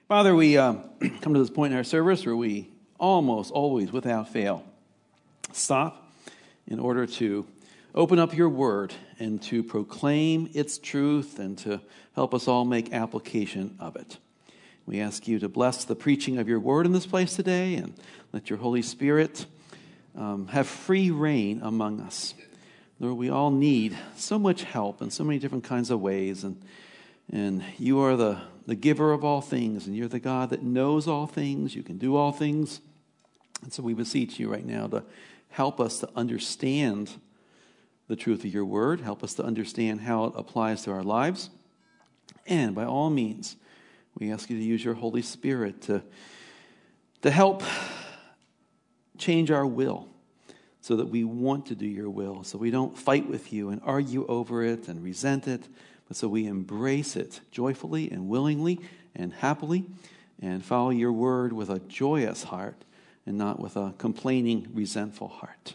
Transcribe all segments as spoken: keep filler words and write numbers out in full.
Father, we um, come to this point in our service where we almost always, without fail, stop in order to open up your word and to proclaim its truth and to help us all make application of it. We ask you to bless the preaching of your word in this place today and let your Holy Spirit um, have free reign among us. Lord, we all need so much help in so many different kinds of ways, and and you are the, the giver of all things, and you're the God that knows all things. You can do all things. And so we beseech you right now to help us to understand the truth of your word, help us to understand how it applies to our lives. And by all means, we ask you to use your Holy Spirit to, to help change our will so that we want to do your will, so we don't fight with you and argue over it and resent it, but so we embrace it joyfully and willingly and happily and follow your word with a joyous heart and not with a complaining, resentful heart.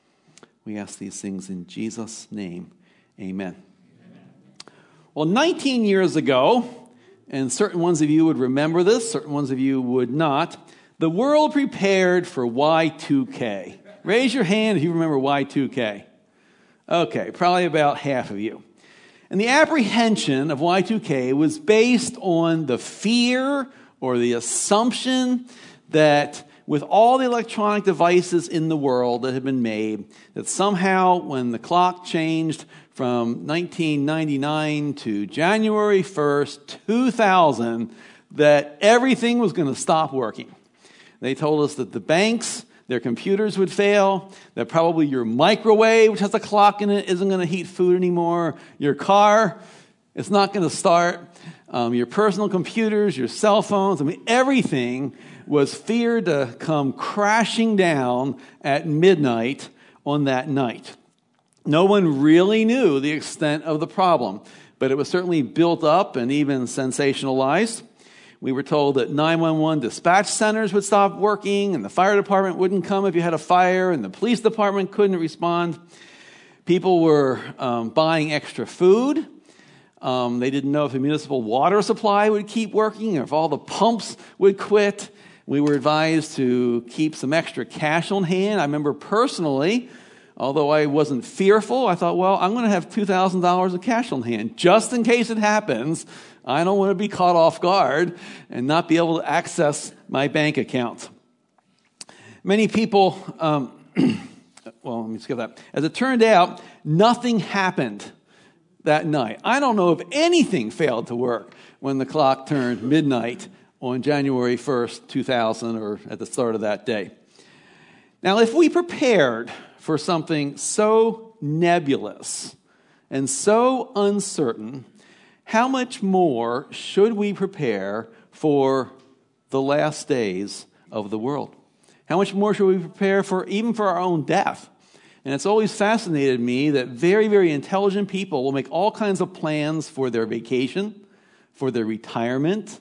We ask these things in Jesus' name. Amen. Amen. Well, nineteen years ago, and certain ones of you would remember this, certain ones of you would not, the world prepared for Y two K. Raise your hand if you remember Y two K. Okay, probably about half of you. And the apprehension of Y two K was based on the fear or the assumption that with all the electronic devices in the world that had been made, that somehow when the clock changed from nineteen ninety-nine to January first, two thousand, that everything was going to stop working. They told us that the banks, their computers would fail, that probably your microwave, which has a clock in it, isn't going to heat food anymore. Your car, it's not going to start. Um, your personal computers, your cell phones, I mean, everything was feared to come crashing down at midnight on that night. No one really knew the extent of the problem, but it was certainly built up and even sensationalized. We were told that nine one one dispatch centers would stop working, and the fire department wouldn't come if you had a fire, and the police department couldn't respond. People were um, buying extra food. Um, they didn't know if the municipal water supply would keep working, or if all the pumps would quit. We were advised to keep some extra cash on hand. I remember personally, although I wasn't fearful, I thought, well, I'm going to have two thousand dollars of cash on hand just in case it happens. I don't want to be caught off guard and not be able to access my bank account. Many people, um, well, let me skip that. As it turned out, nothing happened that night. I don't know if anything failed to work when the clock turned midnight on January first, two thousand, or at the start of that day. Now, if we prepared for something so nebulous and so uncertain, how much more should we prepare for the last days of the world? How much more should we prepare for even for our own death? And it's always fascinated me that very, very intelligent people will make all kinds of plans for their vacation, for their retirement,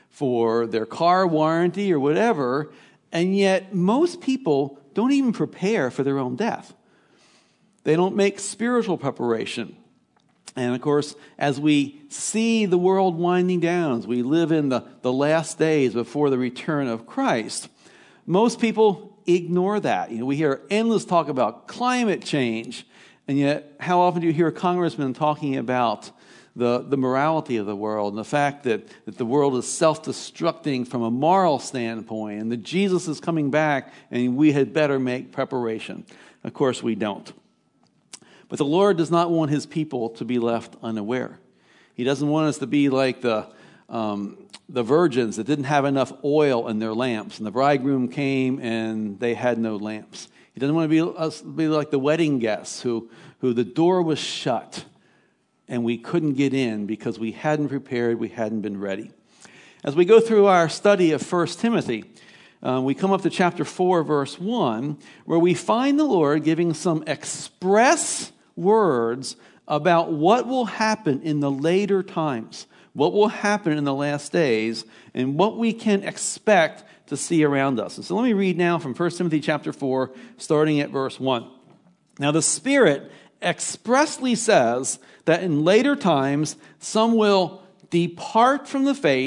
for their car warranty or whatever, and yet most people don't even prepare for their own death. They don't make spiritual preparation. And of course, as we see the world winding down, as we live in the, the last days before the return of Christ, most people ignore that. You know, we hear endless talk about climate change, and yet how often do you hear congressmen talking about the, the morality of the world and the fact that, that the world is self-destructing from a moral standpoint and that Jesus is coming back and we had better make preparation? Of course we don't. But the Lord does not want his people to be left unaware. He doesn't want us to be like the um, the virgins that didn't have enough oil in their lamps, and the bridegroom came and they had no lamps. He doesn't want to be us be like the wedding guests who who the door was shut and we couldn't get in because we hadn't prepared, we hadn't been ready. As we go through our study of First Timothy, Uh, we come up to chapter four, verse one, where we find the Lord giving some express words about what will happen in the later times, what will happen in the last days, and what we can expect to see around us. And so let me read now from First Timothy chapter four, starting at verse one. Now the Spirit expressly says that in later times some will depart from the faith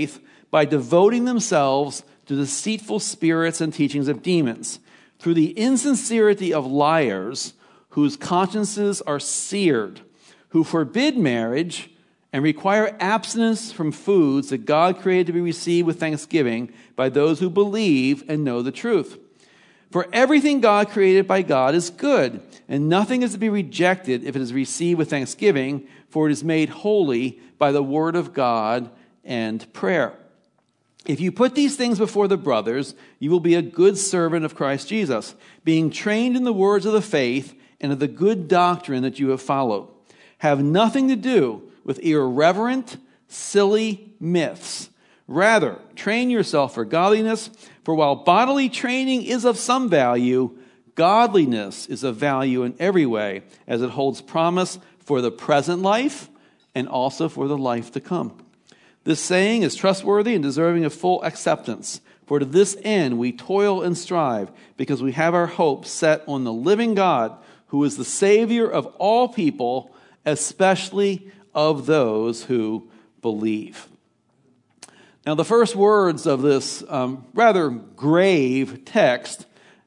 by devoting themselves to deceitful spirits and teachings of demons, through the insincerity of liars whose consciences are seared, who forbid marriage and require abstinence from foods that God created to be received with thanksgiving by those who believe and know the truth. For everything God created by God is good, and nothing is to be rejected if it is received with thanksgiving, for it is made holy by the word of God and prayer. If you put these things before the brothers, you will be a good servant of Christ Jesus, being trained in the words of the faith and of the good doctrine that you have followed. Have nothing to do with irreverent, silly myths. Rather, train yourself for godliness, for while bodily training is of some value, godliness is of value in every way, as it holds promise for the present life and also for the life to come. This saying is trustworthy and deserving of full acceptance. For to this end we toil and strive, because we have our hope set on the living God, who is the Savior of all people, especially of those who believe. Now, the first words of this um, rather grave text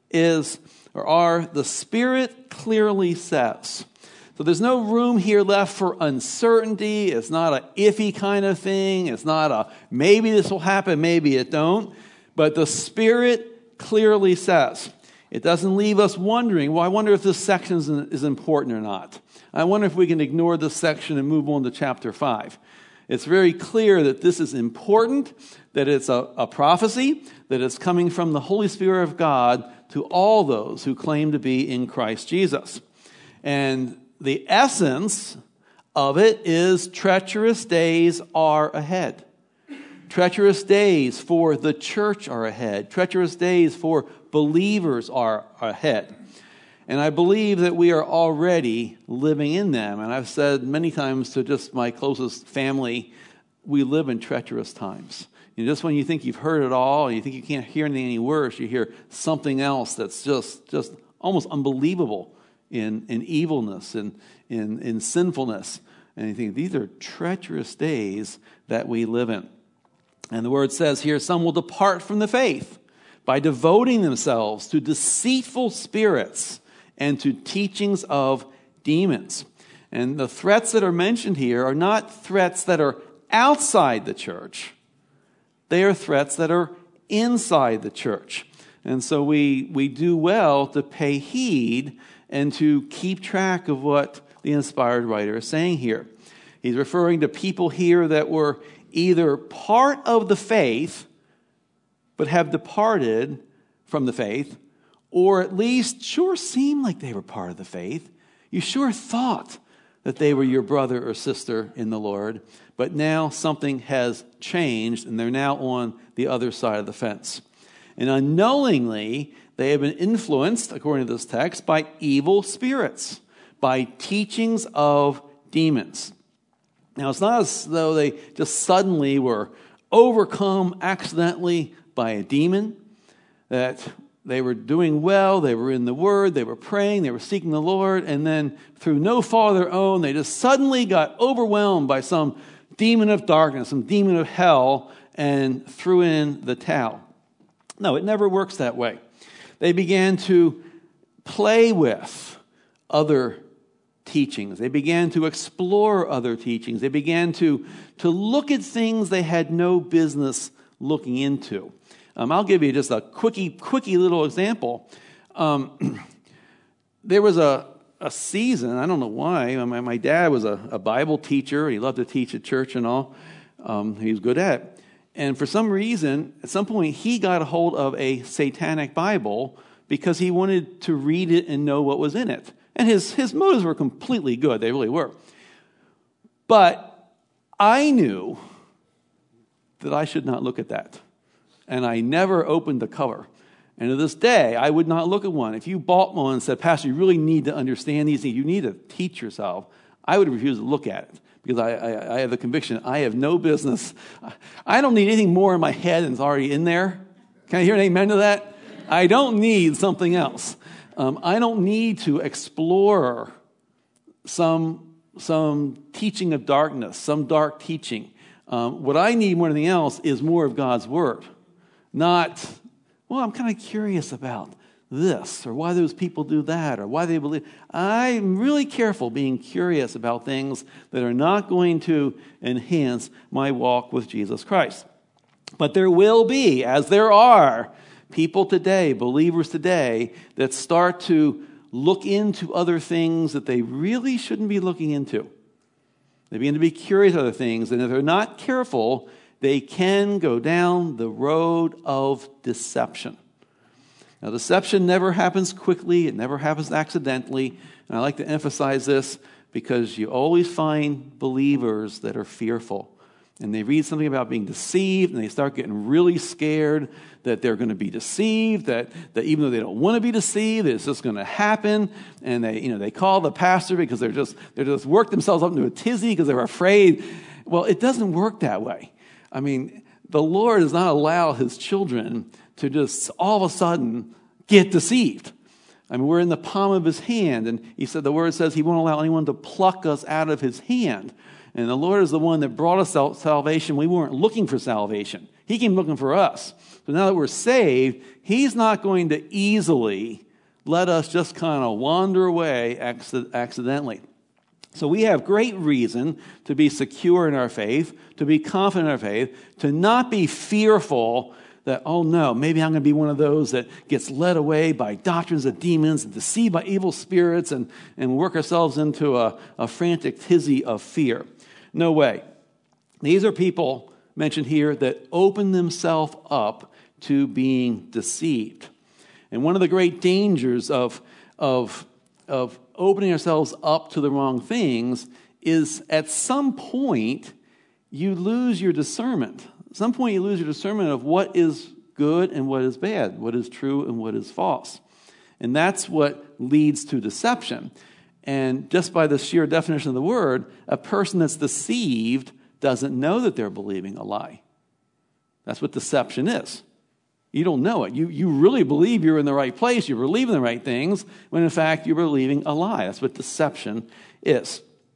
is or are, the Spirit clearly says. So there's no room here left for uncertainty. It's not an iffy kind of thing. It's not a maybe this will happen, maybe it don't. But the Spirit clearly says. It doesn't leave us wondering, well, I wonder if this section is, is important or not. I wonder if we can ignore this section and move on to chapter five. It's very clear that this is important, that it's a, a prophecy, that it's coming from the Holy Spirit of God to all those who claim to be in Christ Jesus. And the essence of it is treacherous days are ahead. Treacherous days for the church are ahead. Treacherous days for believers are ahead. And I believe that we are already living in them. And I've said many times to just my closest family, we live in treacherous times. You know, just when you think you've heard it all, and you think you can't hear anything any worse, you hear something else that's just, just almost unbelievable in, in evilness and in, in sinfulness. And you think, these are treacherous days that we live in. And the word says here, some will depart from the faith by devoting themselves to deceitful spirits and to teachings of demons. And the threats that are mentioned here are not threats that are outside the church. They are threats that are inside the church. And so we, we do well to pay heed and to keep track of what the inspired writer is saying here. He's referring to people here that were either part of the faith but have departed from the faith, or at least sure seemed like they were part of the faith. You sure thought that they were your brother or sister in the Lord, but now something has changed and they're now on the other side of the fence. And unknowingly, they have been influenced, according to this text, by evil spirits, by teachings of demons. Now, it's not as though they just suddenly were overcome accidentally by a demon, that they were doing well, they were in the Word, they were praying, they were seeking the Lord, and then through no fault of their own, they just suddenly got overwhelmed by some demon of darkness, some demon of hell, and threw in the towel. No, it never works that way. They began to play with other teachings. They began to explore other teachings. They began to, to look at things they had no business looking into. Um, I'll give you just a quickie, quickie little example. Um, there was a, a season, I don't know why, my, my dad was a, a Bible teacher. He loved to teach at church and all. Um, he was good at it. And for some reason, at some point, he got a hold of a satanic Bible because he wanted to read it and know what was in it. And his, his motives were completely good. They really were. But I knew that I should not look at that. And I never opened the cover. And to this day, I would not look at one. If you bought one and said, Pastor, you really need to understand these things, you need to teach yourself, I would refuse to look at it. Because I, I, I have the conviction, I have no business. I don't need anything more in my head than is already in there. Can I hear an amen to that? I don't need something else. Um, I don't need to explore some, some teaching of darkness, some dark teaching. Um, what I need more than anything else is more of God's word. Not, well, I'm kind of curious about this, or why those people do that, or why they believe. I'm really careful being curious about things that are not going to enhance my walk with Jesus Christ. But there will be, as there are, people today, believers today, that start to look into other things that they really shouldn't be looking into. They begin to be curious about other things, and if they're not careful, they can go down the road of deception. Now, deception never happens quickly. It never happens accidentally. And I like to emphasize this because you always find believers that are fearful. And they read something about being deceived, and they start getting really scared that they're going to be deceived, that, that even though they don't want to be deceived, it's just going to happen. And they, you know, they call the pastor because they're just they're just worked themselves up into a tizzy because they're afraid. Well, it doesn't work that way. I mean, the Lord does not allow his children to just all of a sudden get deceived. I mean, we're in the palm of his hand, and he said, the word says he won't allow anyone to pluck us out of his hand. And the Lord is the one that brought us salvation. We weren't looking for salvation. He came looking for us. So now that we're saved, he's not going to easily let us just kind of wander away accidentally. So we have great reason to be secure in our faith, to be confident in our faith, to not be fearful that, oh no, maybe I'm going to be one of those that gets led away by doctrines of demons and deceived by evil spirits and, and work ourselves into a, a frantic tizzy of fear. No way. These are people mentioned here that open themselves up to being deceived. And one of the great dangers of, of, of opening ourselves up to the wrong things is at some point you lose your discernment. At some point you lose your discernment of what is good and what is bad, what is true and what is false. And that's what leads to deception. And just by the sheer definition of the word, a person that's deceived doesn't know that they're believing a lie. That's what deception is. You don't know it. You, you really believe you're in the right place, you believe in the right things, when in fact you're believing a lie. That's what deception is.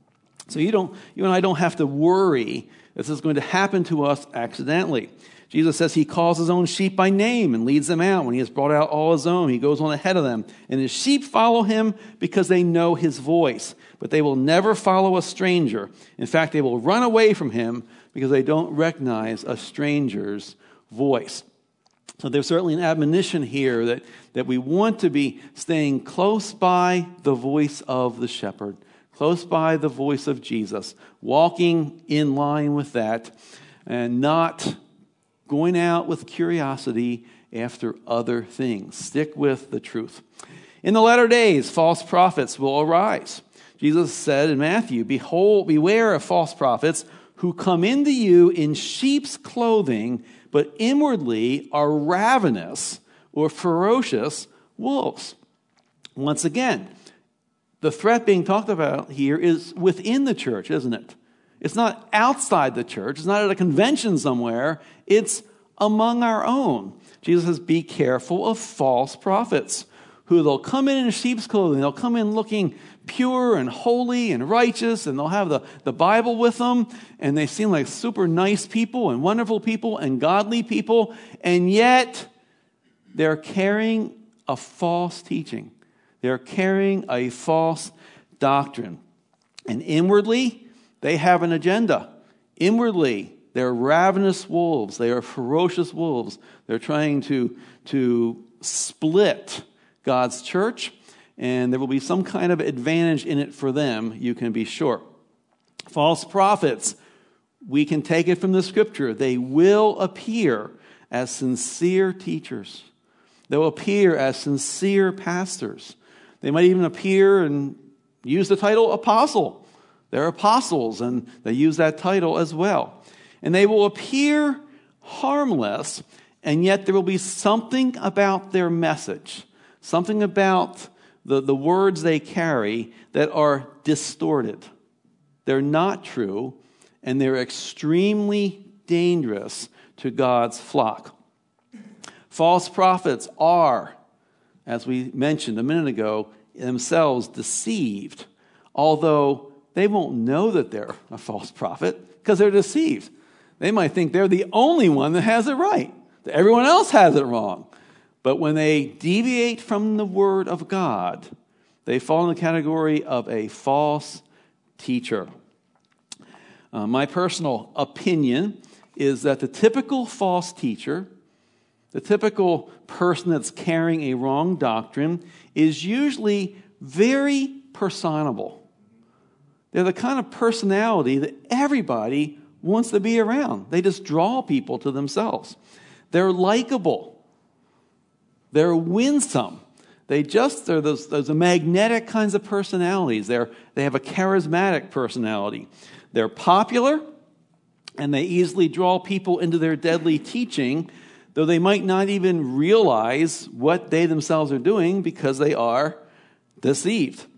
So you don't, you and I don't have to worry this is going to happen to us accidentally. Jesus says he calls his own sheep by name and leads them out. When he has brought out all his own, he goes on ahead of them. And his sheep follow him because they know his voice. But they will never follow a stranger. In fact, they will run away from him because they don't recognize a stranger's voice. So there's certainly an admonition here that, that we want to be staying close by the voice of the shepherd, close by the voice of Jesus, walking in line with that, and not going out with curiosity after other things. Stick with the truth. In the latter days, false prophets will arise. Jesus said in Matthew, "Behold, beware of false prophets who come into you in sheep's clothing, but inwardly are ravenous or ferocious wolves." Once again, the threat being talked about here is within the church, isn't it? It's not outside the church. It's not at a convention somewhere. It's among our own. Jesus says, be careful of false prophets who they'll come in in sheep's clothing. They'll come in looking pure and holy and righteous, and they'll have the, the Bible with them, and they seem like super nice people and wonderful people and godly people, and yet they're carrying a false teaching. They're carrying a false doctrine. And inwardly, they have an agenda. Inwardly, they're ravenous wolves. They are ferocious wolves. They're trying to, to split God's church, and there will be some kind of advantage in it for them, you can be sure. False prophets, we can take it from the scripture. They will appear as sincere teachers. They will appear as sincere pastors. They might even appear and use the title apostle. They're apostles, and they use that title as well. And they will appear harmless, and yet there will be something about their message, something about the, the words they carry that are distorted. They're not true, and they're extremely dangerous to God's flock. False prophets are, as we mentioned a minute ago, themselves deceived, although they won't know that they're a false prophet because they're deceived. They might think they're the only one that has it right, that everyone else has it wrong. But when they deviate from the Word of God, they fall in the category of a false teacher. Uh, my personal opinion is that the typical false teacher, the typical person that's carrying a wrong doctrine, is usually very personable. They're the kind of personality that everybody wants to be around. They just draw people to themselves. They're likable. They're winsome. They just, they're those, those magnetic kinds of personalities. They're, they have a charismatic personality. They're popular, and they easily draw people into their deadly teaching, though they might not even realize what they themselves are doing because they are deceived.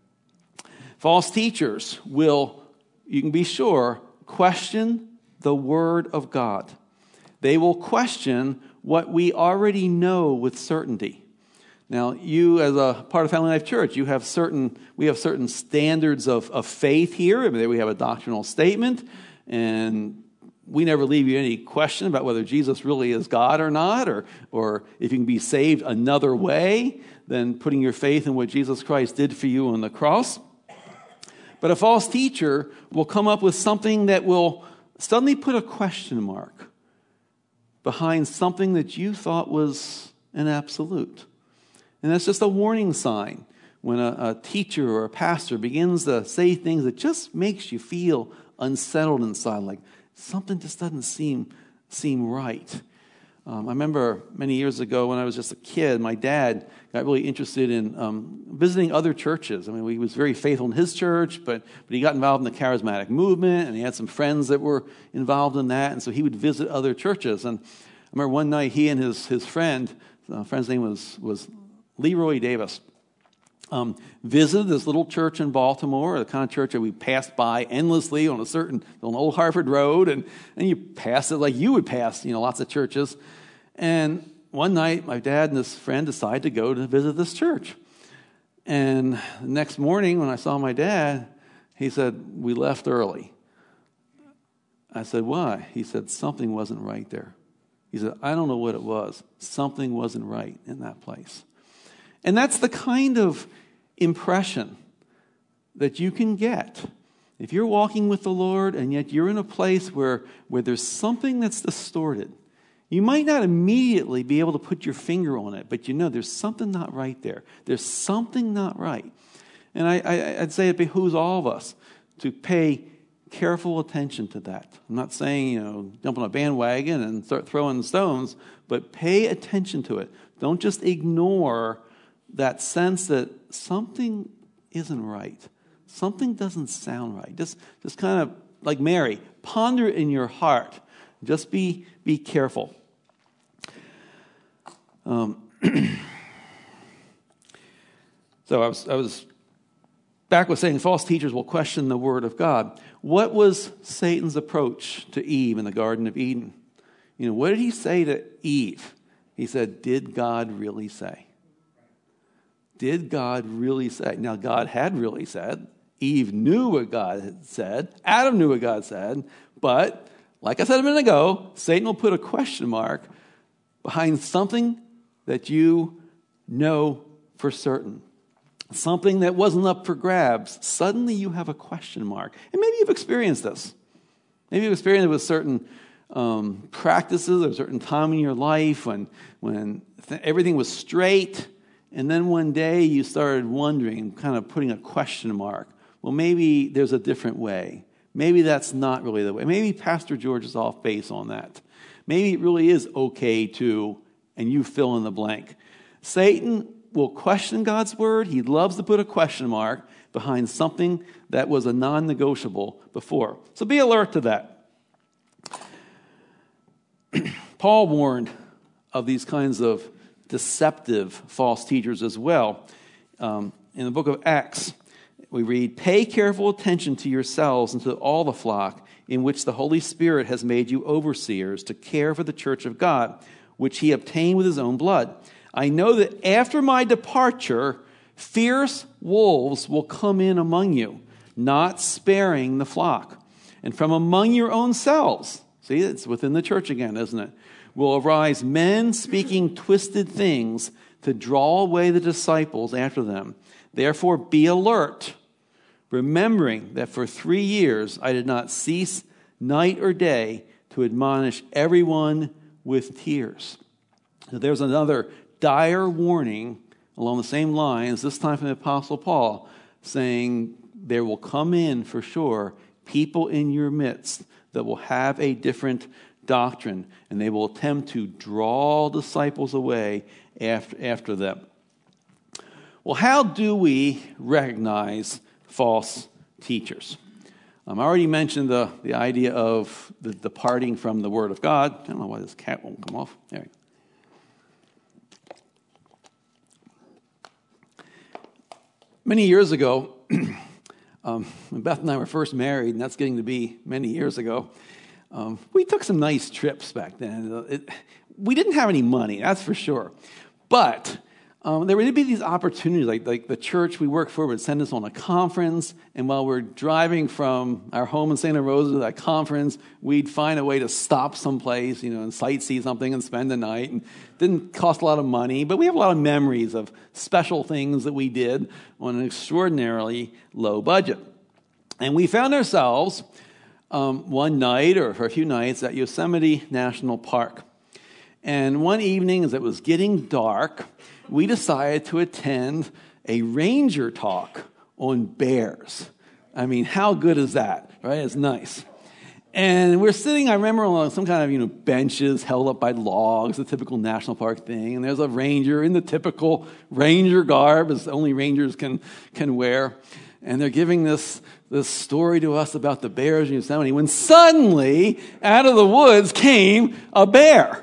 False teachers will, you can be sure, question the Word of God. They will question what we already know with certainty. Now, you as a part of Family Life Church, you have certain, we have certain standards of, of faith here. I mean, we have a doctrinal statement, and we never leave you any question about whether Jesus really is God or not, or, or if you can be saved another way than putting your faith in what Jesus Christ did for you on the cross. But a false teacher will come up with something that will suddenly put a question mark behind something that you thought was an absolute. And that's just a warning sign when a, a teacher or a pastor begins to say things that just makes you feel unsettled inside, like something just doesn't seem seem right. Um, I remember many years ago when I was just a kid, my dad got really interested in um, visiting other churches. I mean, he was very faithful in his church, but but he got involved in the charismatic movement, and he had some friends that were involved in that, and so he would visit other churches. And I remember one night he and his his friend, uh, friend's name was was Leroy Davis, um, visited this little church in Baltimore, the kind of church that we passed by endlessly on a certain, on Old Hartford Road, and, and you pass it like you would pass, you know, lots of churches. And one night, my dad and his friend decided to go to visit this church. And the next morning, when I saw my dad, he said, "We left early." I said, "Why?" He said, "Something wasn't right there." He said, "I don't know what it was. Something wasn't right in that place." And that's the kind of impression that you can get if you're walking with the Lord and yet you're in a place where, where there's something that's distorted. You might not immediately be able to put your finger on it, but you know there's something not right there. There's something not right. And I, I, I'd say it behooves all of us to pay careful attention to that. I'm not saying, you know, jump on a bandwagon and start throwing stones, but pay attention to it. Don't just ignore that sense that something isn't right. Something doesn't sound right. Just, just kind of like Mary, ponder it in your heart. Just be, be careful. Um, so I was, I was back with saying false teachers will question the Word of God. What was Satan's approach to Eve in the Garden of Eden? You know, what did he say to Eve? He said, "Did God really say?" Did God really say? Now, God had really said. Eve knew what God had said. Adam knew what God said. But, like I said a minute ago, Satan will put a question mark behind something that you know for certain. Something that wasn't up for grabs. Suddenly you have a question mark. And maybe you've experienced this. Maybe you've experienced it with certain um, practices or a certain time in your life when, when th- everything was straight. And then one day you started wondering, kind of putting a question mark. Well, maybe there's a different way. Maybe that's not really the way. Maybe Pastor George is off base on that. Maybe it really is okay to, and you fill in the blank. Satan will question God's word. He loves to put a question mark behind something that was a non-negotiable before. So be alert to that. Paul warned of these kinds of deceptive false teachers as well. Um, in the book of Acts, we read, "Pay careful attention to yourselves and to all the flock in which the Holy Spirit has made you overseers to care for the church of God, which he obtained with his own blood. I know that after my departure, fierce wolves will come in among you, not sparing the flock. And from among your own selves," See, it's within the church again, isn't it? Will arise men speaking twisted things to draw away the disciples after them. Therefore be alert, remembering that for three years I did not cease night or day to admonish everyone with tears. So there's another dire warning along the same lines, this time from the Apostle Paul, saying there will come in for sure people in your midst that will have a different doctrine, and they will attempt to draw disciples away after, after them. Well, how do we recognize false teachers? Um, I already mentioned the, the idea of the departing from the Word of God. I don't know why this cat won't come off. There you go. Many years ago, um, when Beth and I were first married, and that's getting to be many years ago, um, we took some nice trips back then. It, we didn't have any money, that's for sure. But um, there would be these opportunities, like, like the church we worked for would send us on a conference, and while we're driving from our home in Santa Rosa to that conference, we'd find a way to stop someplace, you know, and sightsee something and spend the night. And it didn't cost a lot of money, but we have a lot of memories of special things that we did on an extraordinarily low budget. And we found ourselves um, one night, or for a few nights, at Yosemite National Park. And one evening, as it was getting dark, we decided to attend a ranger talk on bears. I mean, how good is that, right? It's nice. And we're sitting, I remember, on some kind of, you know, benches held up by logs, the typical national park thing. And there's a ranger in the typical ranger garb, as only rangers can, can wear. And they're giving this, this story to us about the bears in Yosemite, when suddenly, out of the woods came a bear.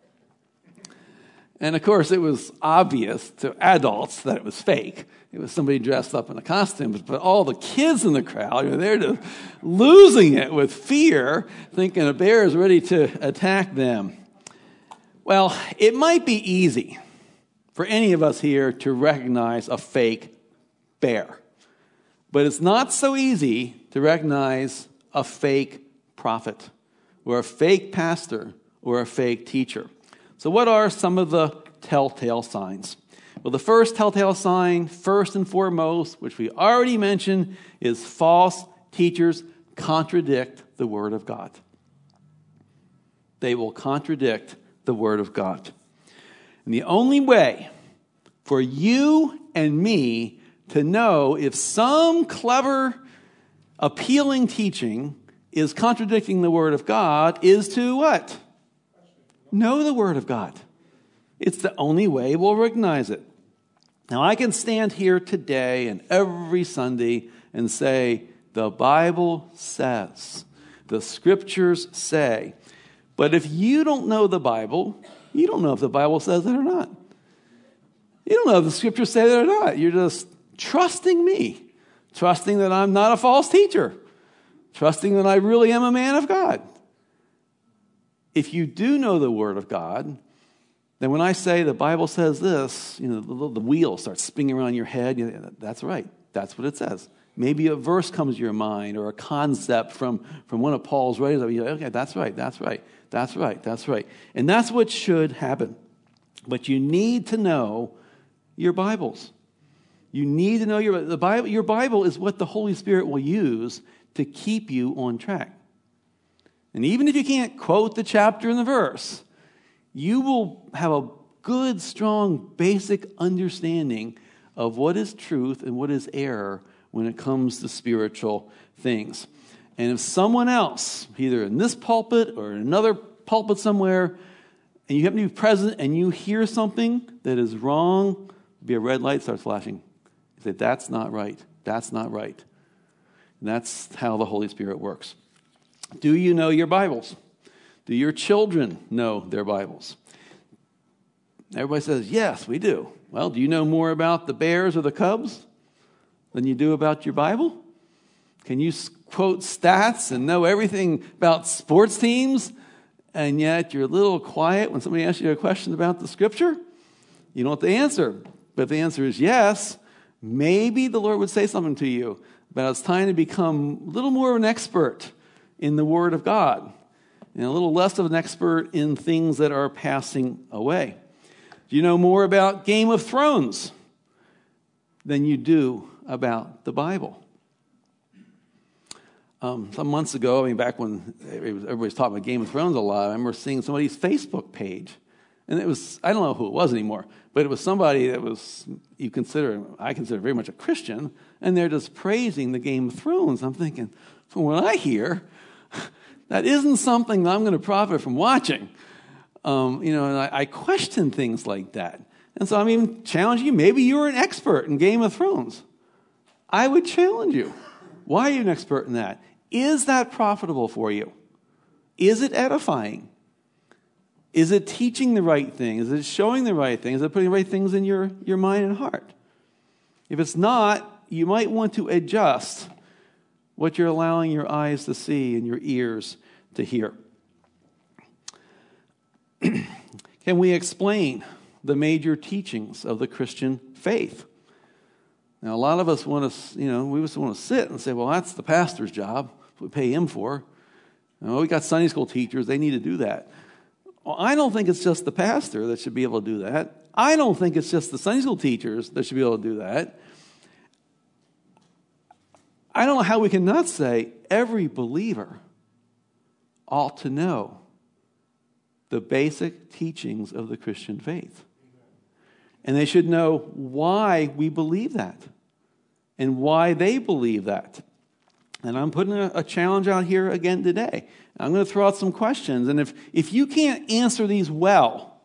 And of course, it was obvious to adults that it was fake. It was somebody dressed up in a costume. But all the kids in the crowd, you know, they're just losing it with fear, thinking a bear is ready to attack them. Well, it might be easy for any of us here to recognize a fake bear. But it's not so easy to recognize a fake prophet or a fake pastor or a fake teacher. So what are some of the telltale signs? Well, the first telltale sign, first and foremost, which we already mentioned, is false teachers contradict the Word of God. They will contradict the Word of God. And the only way for you and me to know if some clever, appealing teaching is contradicting the Word of God is to what? Know the Word of God. It's the only way we'll recognize it. Now, I can stand here today and every Sunday and say, the Bible says, the Scriptures say. But if you don't know the Bible, you don't know if the Bible says it or not. You don't know if the Scriptures say it or not. You're just trusting me, trusting that I'm not a false teacher, trusting that I really am a man of God. If you do know the Word of God, then when I say the Bible says this, you know, the, the wheel starts spinning around your head. You know, that's right. That's what it says. Maybe a verse comes to your mind or a concept from, from one of Paul's writings. You're like, okay, that's right, that's right, that's right, that's right. And that's what should happen. But you need to know your Bibles. You need to know your the Bible. Your Bible is what the Holy Spirit will use to keep you on track. And even if you can't quote the chapter and the verse, you will have a good, strong, basic understanding of what is truth and what is error when it comes to spiritual things. And if someone else, either in this pulpit or in another pulpit somewhere, and you happen to be present and you hear something that is wrong, be a red light starts flashing. You say, that's not right. That's not right. And that's how the Holy Spirit works. Do you know your Bibles? Do your children know their Bibles? Everybody says, yes, we do. Well, do you know more about the Bears or the Cubs than you do about your Bible? Can you quote stats and know everything about sports teams, and yet you're a little quiet when somebody asks you a question about the Scripture? You don't have to answer. But if the answer is yes, maybe the Lord would say something to you about it's time to become a little more of an expert in the Word of God. and a little less of an expert in things that are passing away. Do you know more about Game of Thrones than you do about the Bible? Um, some months ago, I mean, back when everybody was talking about Game of Thrones a lot, I remember seeing somebody's Facebook page. And it was, I don't know who it was anymore, but it was somebody that was, you consider, I consider very much a Christian, and they're just praising the Game of Thrones. I'm thinking, from what I hear, that isn't something that I'm going to profit from watching. Um, you know, and I, I question things like that. And so I'm even challenging you. Maybe you're an expert in Game of Thrones. I would challenge you. Why are you an expert in that? Is that profitable for you? Is it edifying? Is it teaching the right things? Is it showing the right things? Is it putting the right things in your, your mind and heart? If it's not, you might want to adjust what you're allowing your eyes to see and your ears to hear. Can we explain the major teachings of the Christian faith? Now, a lot of us want to, you know, we just want to sit and say, well, that's the pastor's job. That's what we pay him for. You know, we got Sunday school teachers. They need to do that. Well, I don't think it's just the pastor that should be able to do that. I don't think it's just the Sunday school teachers that should be able to do that. I don't know how we can not say every believer ought to know the basic teachings of the Christian faith. And they should know why we believe that and why they believe that. And I'm putting a, a challenge out here again today. I'm going to throw out some questions. And if, if you can't answer these well,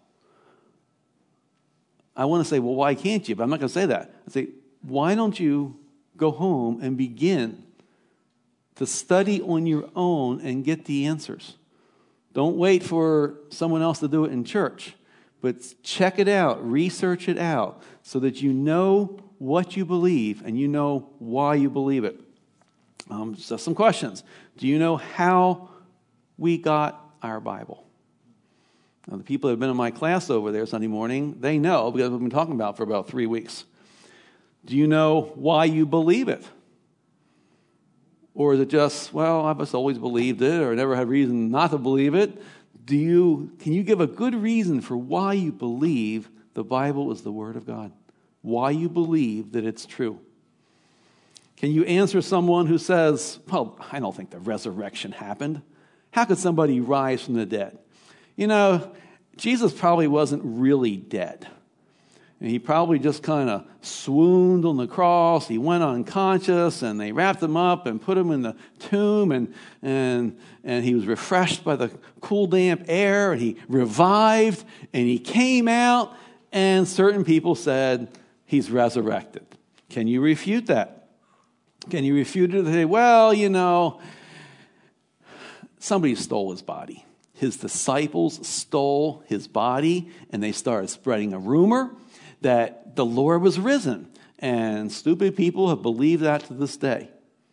I want to say, well, why can't you? But I'm not going to say that. I say, why don't you go home and begin to study on your own and get the answers? Don't wait for someone else to do it in church. But check it out, research it out, so that you know what you believe and you know why you believe it. Um, so some questions. Do you know how we got our Bible? Now, the people that have been in my class over there Sunday morning, they know, because we've been talking about it for about three weeks. Do you know why you believe it? Or is it just, well, I've just always believed it, or never had reason not to believe it? Do you, can you give a good reason for why you believe the Bible is the Word of God? Why you believe that it's true? Can you answer someone who says, well, I don't think the resurrection happened. How could somebody rise from the dead? You know, Jesus probably wasn't really dead. And he probably just kind of swooned on the cross. He went unconscious, and they wrapped him up and put him in the tomb, and and and he was refreshed by the cool, damp air, and he revived, and he came out, and certain people said he's resurrected. Can you refute that? Can you refute it and say, well, you know, somebody stole his body. His disciples stole his body, and they started spreading a rumor that the Lord was risen. And stupid people have believed that to this day.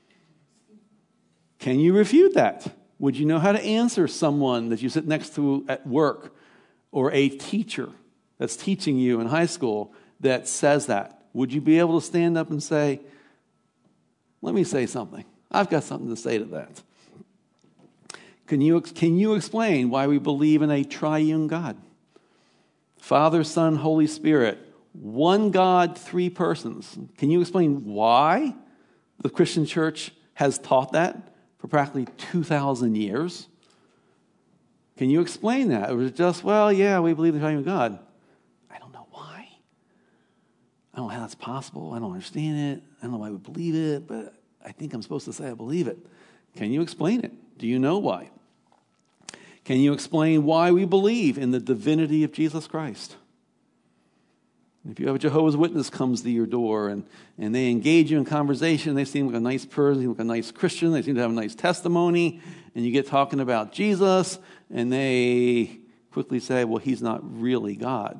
Can you refute that? Would you know how to answer someone that you sit next to at work, or a teacher that's teaching you in high school that says that? Would you be able to stand up and say, let me say something. I've got something to say to that. Can you, can you explain why we believe in a triune God? Father, Son, Holy Spirit. One God, three persons. Can you explain why the Christian church has taught that for practically two thousand years? Can you explain that? Or is it just, well, yeah, we believe in the triune God. I don't know why. I don't know how that's possible. I don't understand it. I don't know why we believe it, but I think I'm supposed to say I believe it. Can you explain it? Do you know why? Can you explain why we believe in the divinity of Jesus Christ? If you have a Jehovah's Witness comes to your door and, and they engage you in conversation, they seem like a nice person, they seem like a nice Christian, they seem to have a nice testimony, and you get talking about Jesus, and they quickly say, well, he's not really God.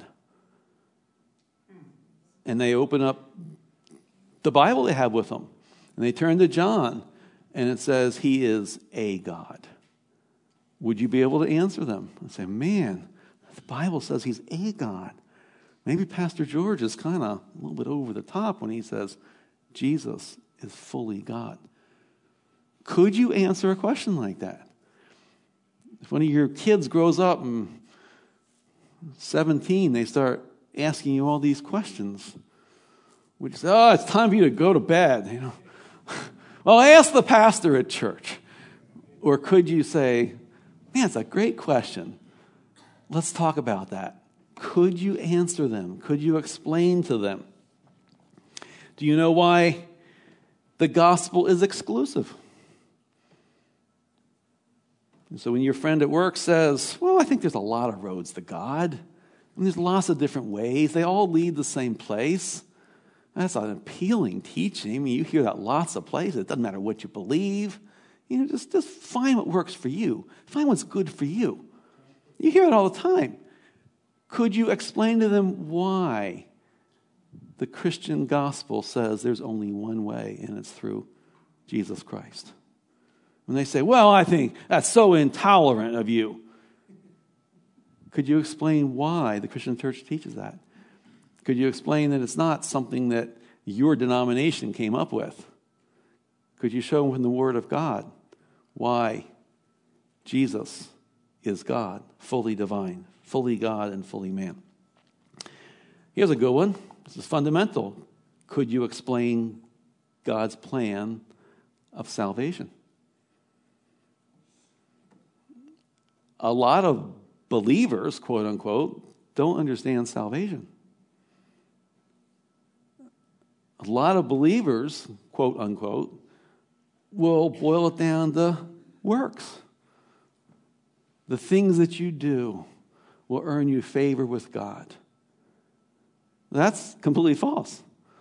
And they open up the Bible they have with them, and they turn to John, and it says he is a God. Would you be able to answer them and say, man, the Bible says he's a God? Maybe Pastor George is kind of a little bit over the top when he says Jesus is fully God. Could you answer a question like that? If one of your kids grows up and seventeen, they start asking you all these questions, would you say, oh, it's time for you to go to bed? You know, well, ask the pastor at church. Or could you say, man, it's a great question. Let's talk about that. Could you answer them? Could you explain to them? Do you know why the gospel is exclusive? And so when your friend at work says, well, I think there's a lot of roads to God, and there's lots of different ways, they all lead the same place. That's an appealing teaching. I mean, you hear that lots of places. It doesn't matter what you believe. You know, just, just find what works for you. Find what's good for you. You hear it all the time. Could you explain to them why the Christian gospel says there's only one way, and it's through Jesus Christ? When they say, well, I think that's so intolerant of you. Could you explain why the Christian church teaches that? Could you explain that it's not something that your denomination came up with? Could you show them from the Word of God why Jesus is God, fully divine, fully God and fully man? Here's a good one. This is fundamental. Could you explain God's plan of salvation? A lot of believers, quote unquote, don't understand salvation. A lot of believers, quote unquote, will boil it down to works. The things that you do will earn you favor with God. That's completely false.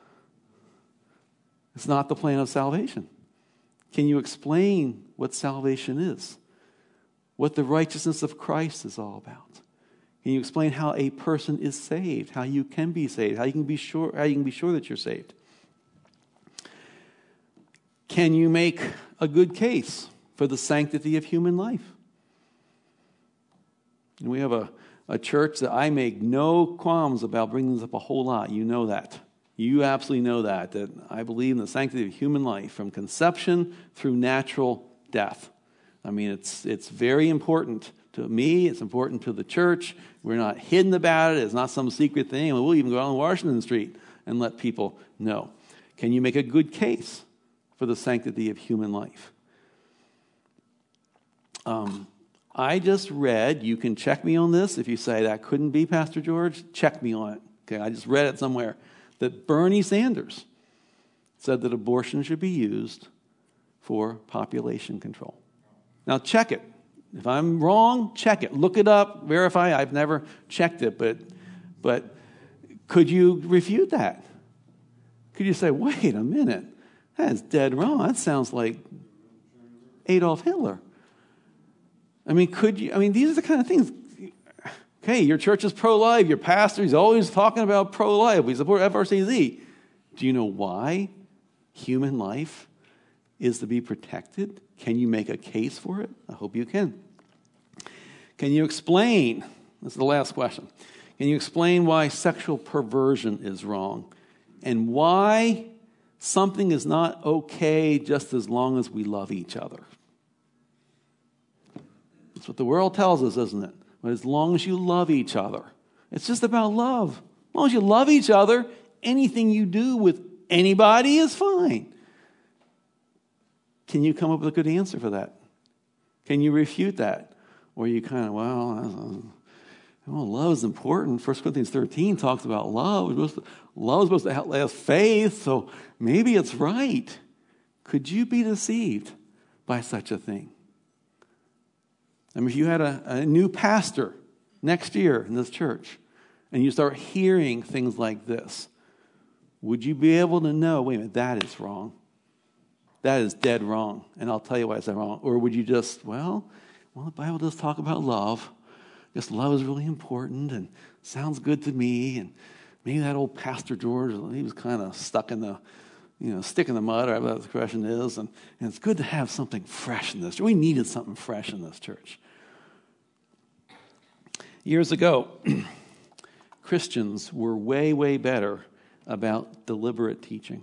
It's not the plan of salvation. Can you explain what salvation is? What the righteousness of Christ is all about? Can you explain how a person is saved? How you can be saved? How you can be sure, how you can be sure that you're saved? Can you make a good case for the sanctity of human life? And we have a, a church that I make no qualms about bringing this up a whole lot. You know that. You absolutely know that, that I believe in the sanctity of human life from conception through natural death. I mean, it's it's very important to me. It's important to the church. We're not hidden about it. It's not some secret thing. We'll even go out on Washington Street and let people know. Can you make a good case for the sanctity of human life? Um, I just read, you can check me on this. If you say that couldn't be Pastor George, check me on it. Okay, I just read it somewhere that Bernie Sanders said that abortion should be used for population control. Now check it. If I'm wrong, check it. Look it up, verify. I've never checked it, but but could you refute that? Could you say, wait a minute, that's dead wrong. That sounds like Adolf Hitler. I mean, could you, I mean, these are the kind of things. Okay, your church is pro-life. Your pastor, he's always talking about pro-life. We support F R C Z. Do you know why human life is to be protected? Can you make a case for it? I hope you can. Can you explain, this is the last question, can you explain why sexual perversion is wrong and why something is not okay just as long as we love each other? That's what the world tells us, isn't it? But as long as you love each other, it's just about love. As long as you love each other, anything you do with anybody is fine. Can you come up with a good answer for that? Can you refute that? Or you kind of, well, well love is important. First Corinthians thirteen talks about love. Supposed to, love is supposed to have faith, so maybe it's right. Could you be deceived by such a thing? I mean, if you had a, a new pastor next year in this church, and you start hearing things like this, would you be able to know, wait a minute, that is wrong? That is dead wrong, and I'll tell you why it's that wrong. Or would you just, well, well, the Bible does talk about love. Yes, love is really important and sounds good to me. And maybe that old Pastor George, he was kind of stuck in the, you know, stick in the mud, or whatever that expression is. And, and it's good to have something fresh in this church. We needed something fresh in this church. Years ago, Christians were way, way better about deliberate teaching.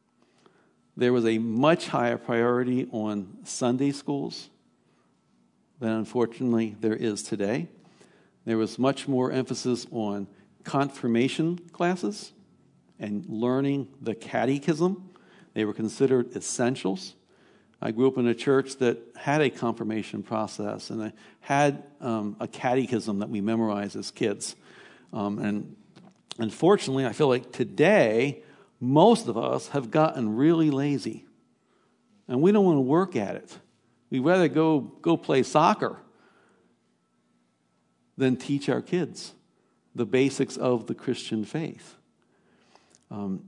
There was a much higher priority on Sunday schools than unfortunately there is today. There was much more emphasis on confirmation classes and learning the catechism. They were considered essentials. I grew up in a church that had a confirmation process, and I had um, a catechism that we memorized as kids. Um, and unfortunately, I feel like today, most of us have gotten really lazy, and we don't want to work at it. We'd rather go, go play soccer than teach our kids the basics of the Christian faith. Um,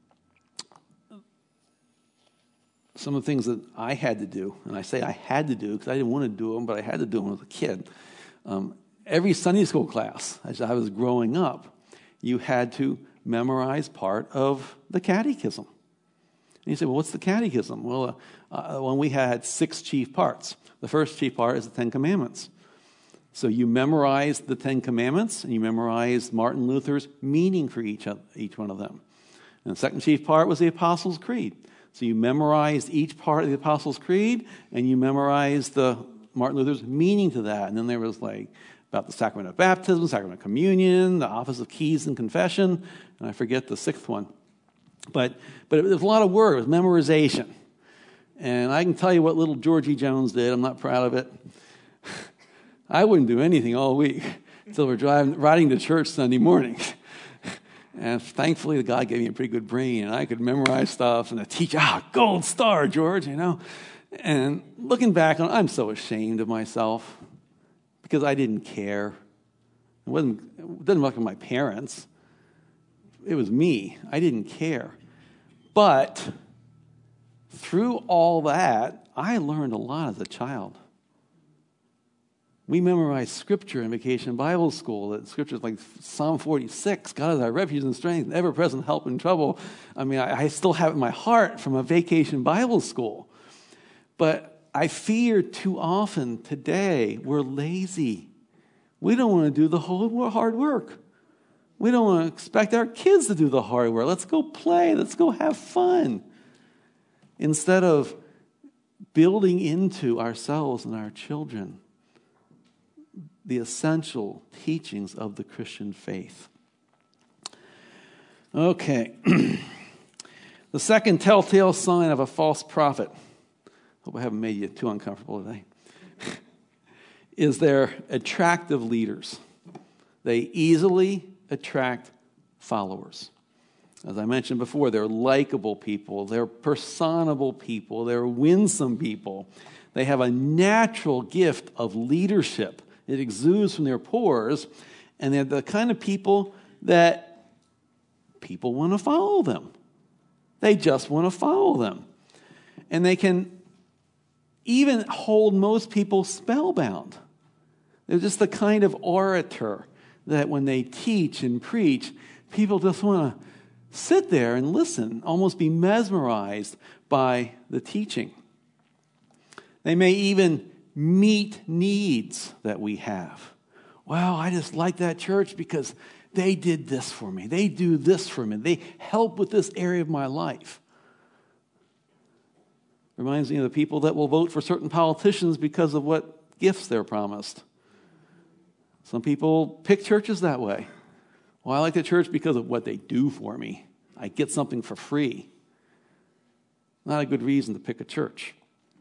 some of the things that I had to do, and I say I had to do because I didn't want to do them, but I had to do them as a kid. Um, every Sunday school class, as I was growing up, you had to memorize part of the catechism. And you say, well, what's the catechism? Well, uh, uh, when we had six chief parts. The first chief part is the Ten Commandments. So you memorized the Ten Commandments, and you memorized Martin Luther's meaning for each, of, each one of them. And the second chief part was the Apostles' Creed. So you memorized each part of the Apostles' Creed, and you memorized the Martin Luther's meaning to that. And then there was like about the sacrament of baptism, sacrament of communion, the office of keys and confession, and I forget the sixth one. But but it was a lot of work. It was memorization. And I can tell you what little Georgie Jones did. I'm not proud of it. I wouldn't do anything all week until we're driving, riding to church Sunday morning. And thankfully, God gave me a pretty good brain, and I could memorize stuff and teach. Ah, gold star, George, you know. And looking back on, I'm so ashamed of myself because I didn't care. It wasn't. It didn't look like my parents. It was me. I didn't care. But through all that, I learned a lot as a child. We memorized scripture in Vacation Bible School. That scriptures like Psalm forty-six, God is our refuge and strength, ever-present help in trouble. I mean, I, I still have it in my heart from a Vacation Bible School. But I fear too often today we're lazy. We don't want to do the whole hard work. We don't want to expect our kids to do the hard work. Let's go play. Let's go have fun. Instead of building into ourselves and our children the essential teachings of the Christian faith. Okay. The second telltale sign of a false prophet, hope I haven't made you too uncomfortable today, is their attractive leaders. They easily attract followers. As I mentioned before, they're likable people, they're personable people, they're winsome people. They have a natural gift of leadership. It exudes from their pores, and they're the kind of people that people want to follow them. They just want to follow them. And they can even hold most people spellbound. They're just the kind of orator that when they teach and preach, people just want to sit there and listen, almost be mesmerized by the teaching. They may even meet needs that we have. Well, I just like that church because they did this for me. They do this for me. They help with this area of my life. Reminds me of the people that will vote for certain politicians because of what gifts they're promised. Some people pick churches that way. Well, I like the church because of what they do for me. I get something for free. Not a good reason to pick a church.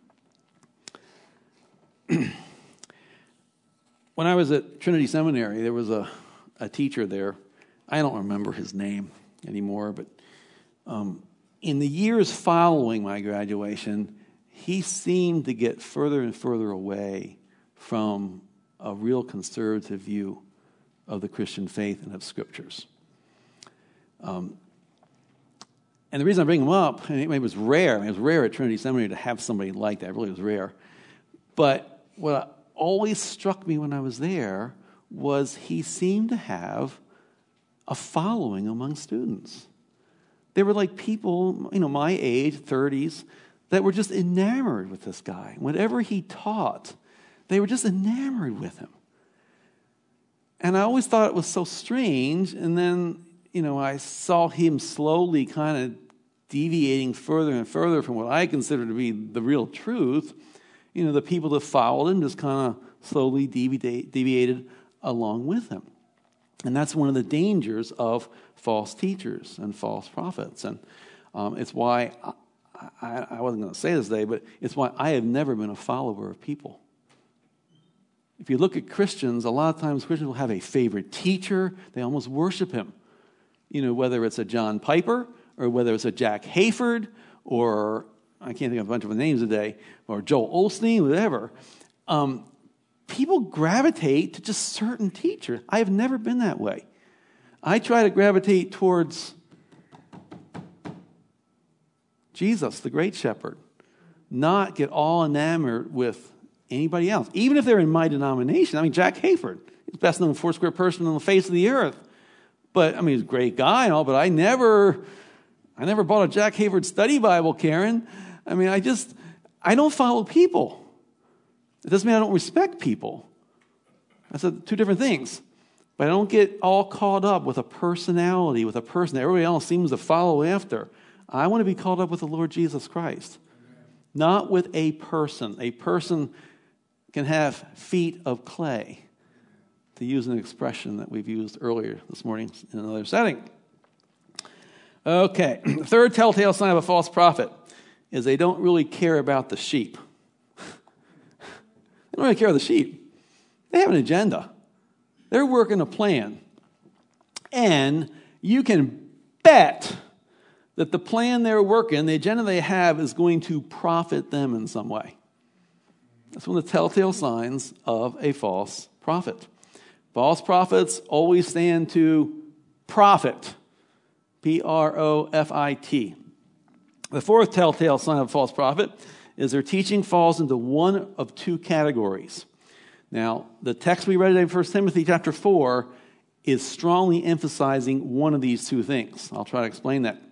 When I was at Trinity Seminary, there was a, a teacher there. I don't remember his name anymore, but um, in the years following my graduation, he seemed to get further and further away from a real conservative view of the Christian faith and of scriptures. Um, and the reason I bring him up, and it was rare, I mean, it was rare at Trinity Seminary to have somebody like that. It really was rare. But what always struck me when I was there was he seemed to have a following among students. They were like people, you know, my age, thirties, that were just enamored with this guy. Whatever he taught, they were just enamored with him. And I always thought it was so strange, and then, you know, I saw him slowly kind of deviating further and further from what I consider to be the real truth. You know, the people that followed him just kind of slowly deviate, deviated along with him. And that's one of the dangers of false teachers and false prophets. And um, it's why, I, I, I wasn't going to say this today, but it's why I have never been a follower of people. If you look at Christians, a lot of times Christians will have a favorite teacher. They almost worship him. You know, whether it's a John Piper or whether it's a Jack Hayford or, I can't think of a bunch of names today, or Joel Osteen, whatever. Um, people gravitate to just certain teachers. I have never been that way. I try to gravitate towards Jesus, the great shepherd, not get all enamored with anybody else, even if they're in my denomination. I mean, Jack Hayford, he's the best known four-square person on the face of the earth. But, I mean, he's a great guy and all, but I never, I never bought a Jack Hayford study Bible, Karen. I mean, I just, I don't follow people. It doesn't mean I don't respect people. That's a, two different things. But I don't get all caught up with a personality, with a person that everybody else seems to follow after. I want to be caught up with the Lord Jesus Christ, not with a person. A person can have feet of clay, to use an expression that we've used earlier this morning in another setting. Okay, the third telltale sign of a false prophet is they don't really care about the sheep. They don't really care about the sheep. They have an agenda. They're working a plan. And you can bet that the plan they're working, the agenda they have, is going to profit them in some way. That's one of the telltale signs of a false prophet. False prophets always stand to profit. P R O F I T. The fourth telltale sign of a false prophet is their teaching falls into one of two categories. Now, the text we read today in First Timothy chapter four is strongly emphasizing one of these two things. I'll try to explain that.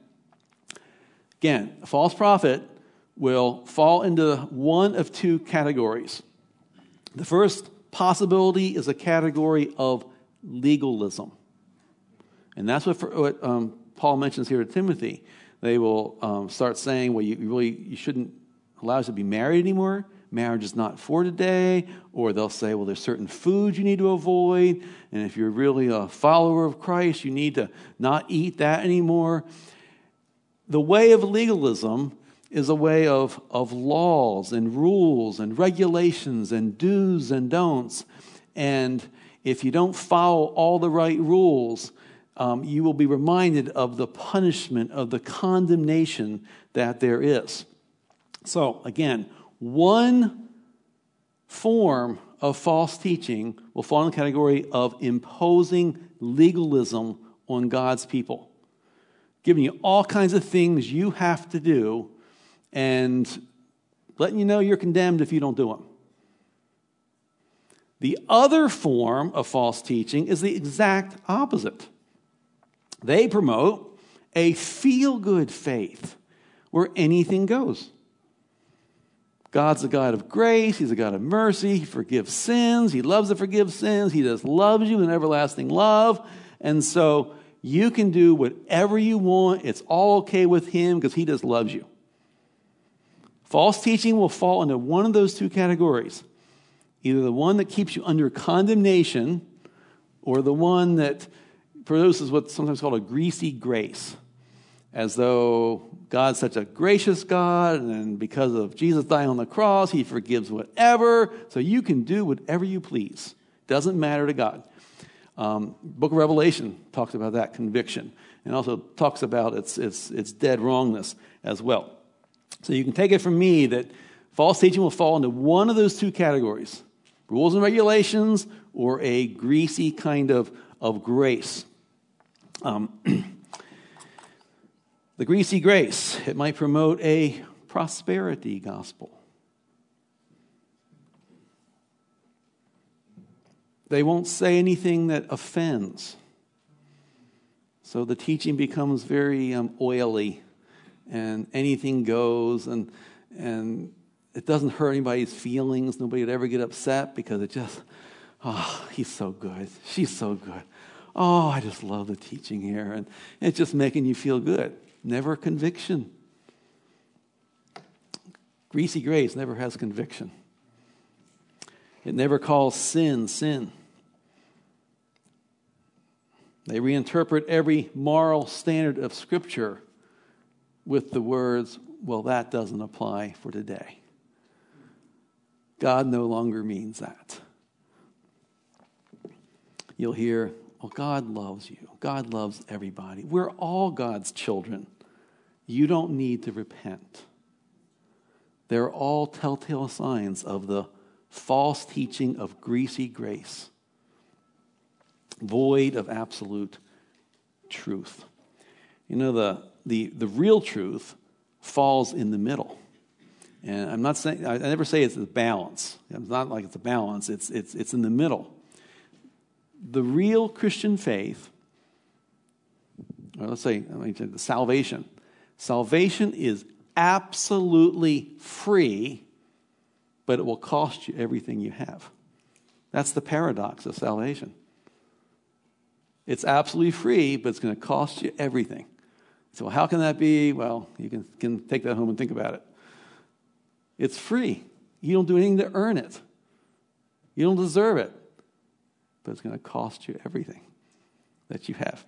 Again, a false prophet will fall into one of two categories. The first possibility is a category of legalism. And that's what, for, what um, Paul mentions here to Timothy. They will um, start saying, well, you really you shouldn't allow us to be married anymore. Marriage is not for today. Or they'll say, well, there's certain foods you need to avoid. And if you're really a follower of Christ, you need to not eat that anymore. The way of legalism is a way of, of laws and rules and regulations and do's and don'ts. And if you don't follow all the right rules, um, you will be reminded of the punishment, of the condemnation that there is. So, again, one form of false teaching will fall in the category of imposing legalism on God's people, giving you all kinds of things you have to do and letting you know you're condemned if you don't do them. The other form of false teaching is the exact opposite. They promote a feel-good faith where anything goes. God's a God of grace. He's a God of mercy. He forgives sins. He loves to forgive sins. He just loves you with everlasting love. And so you can do whatever you want. It's all okay with him because he just loves you. False teaching will fall into one of those two categories. Either the one that keeps you under condemnation or the one that produces what's sometimes called a greasy grace. As though God's such a gracious God, and because of Jesus dying on the cross, he forgives whatever, so you can do whatever you please. Doesn't matter to God. Um, Book of Revelation talks about that conviction, and also talks about its, its, its dead wrongness as well. So you can take it from me that false teaching will fall into one of those two categories, rules and regulations or a greasy kind of, of grace. Um The greasy grace, it might promote a prosperity gospel. They won't say anything that offends. So the teaching becomes very um, oily and anything goes and and it doesn't hurt anybody's feelings. Nobody would ever get upset because it just, oh, he's so good. She's so good. Oh, I just love the teaching here. And it's just making you feel good. Never conviction. Greasy grace never has conviction. It never calls sin, sin. They reinterpret every moral standard of Scripture with the words, well, that doesn't apply for today. God no longer means that. You'll hear, well, God loves you. God loves everybody. We're all God's children. You don't need to repent. They're all telltale signs of the false teaching of greasy grace, void of absolute truth. You know, the, the, the real truth falls in the middle. And I'm not saying, I never say it's a balance. It's not like it's a balance. It's, it's, it's in the middle. The real Christian faith, or let's say, I mean, salvation. Salvation is absolutely free, but it will cost you everything you have. That's the paradox of salvation. It's absolutely free, but it's going to cost you everything. So how can that be? Well, you can, can take that home and think about it. It's free. You don't do anything to earn it. You don't deserve it. But it's going to cost you everything that you have.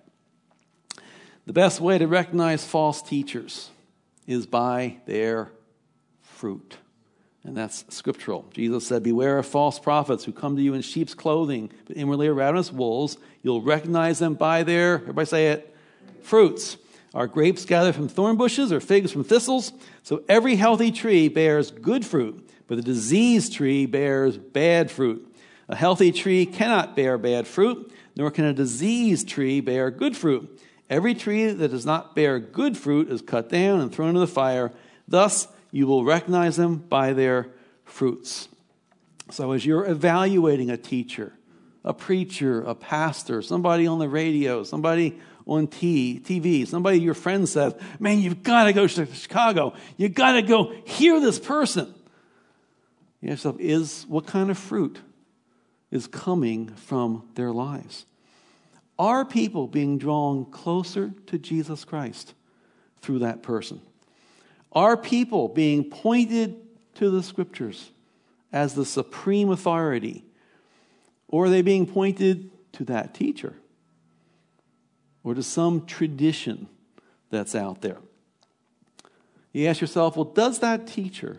The best way to recognize false teachers is by their fruit. And that's scriptural. Jesus said, beware of false prophets who come to you in sheep's clothing, but inwardly are ravenous wolves. You'll recognize them by their, everybody say it, fruits. Are grapes gathered from thorn bushes or figs from thistles? So every healthy tree bears good fruit, but the diseased tree bears bad fruit. A healthy tree cannot bear bad fruit, nor can a diseased tree bear good fruit. Every tree that does not bear good fruit is cut down and thrown into the fire. Thus, you will recognize them by their fruits. So as you're evaluating a teacher, a preacher, a pastor, somebody on the radio, somebody on T V, somebody your friend says, man, you've got to go to Chicago. You've got to go hear this person. You ask yourself, is what kind of fruit is coming from their lives? Are people being drawn closer to Jesus Christ through that person? Are people being pointed to the Scriptures as the supreme authority? Or are they being pointed to that teacher? Or to some tradition that's out there? You ask yourself, well, does that teacher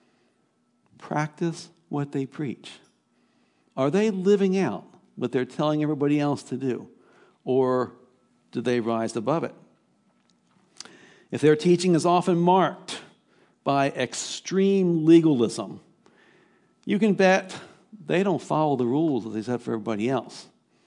practice what they preach? Are they living out what they're telling everybody else to do? Or do they rise above it? If their teaching is often marked by extreme legalism, you can bet they don't follow the rules that they set for everybody else.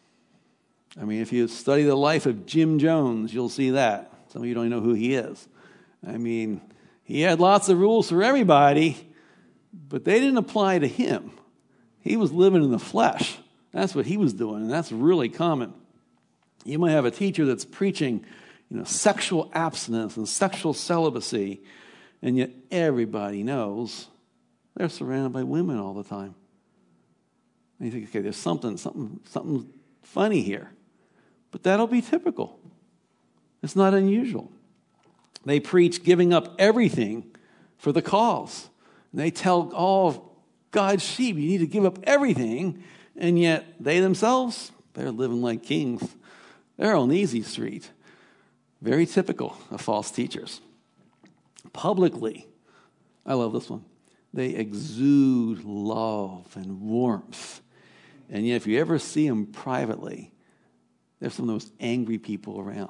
I mean, if you study the life of Jim Jones, you'll see that. Some of you don't know who he is. I mean, he had lots of rules for everybody, but they didn't apply to him. He was living in the flesh. That's what he was doing, and that's really common. You might have a teacher that's preaching, you know, sexual abstinence and sexual celibacy, and yet everybody knows they're surrounded by women all the time. And you think, okay, there's something, something, something funny here. But that'll be typical. It's not unusual. They preach giving up everything for the cause. And they tell all of God's sheep, you need to give up everything. And yet they themselves, they're living like kings. They're on easy street. Very typical of false teachers. Publicly, I love this one, they exude love and warmth. And yet if you ever see them privately, they're some of the most angry people around.